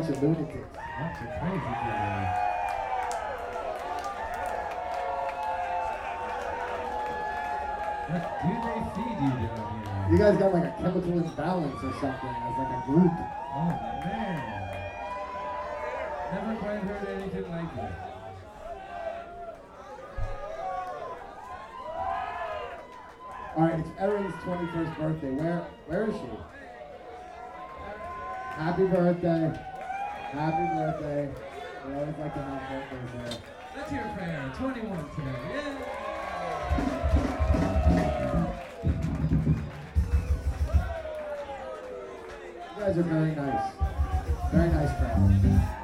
bunch of lunatics. Bunch of crazy people. What do they feed you down here? You guys got like a chemical imbalance or something as like a group. Oh man. Never quite heard anything like that. Alright, it's Erin's 21st birthday. Where is she? Happy birthday. Happy birthday. We always like to have birthdays here. Let's hear it for Erin. 21 today. Yeah. You guys are very nice. Very nice crowd.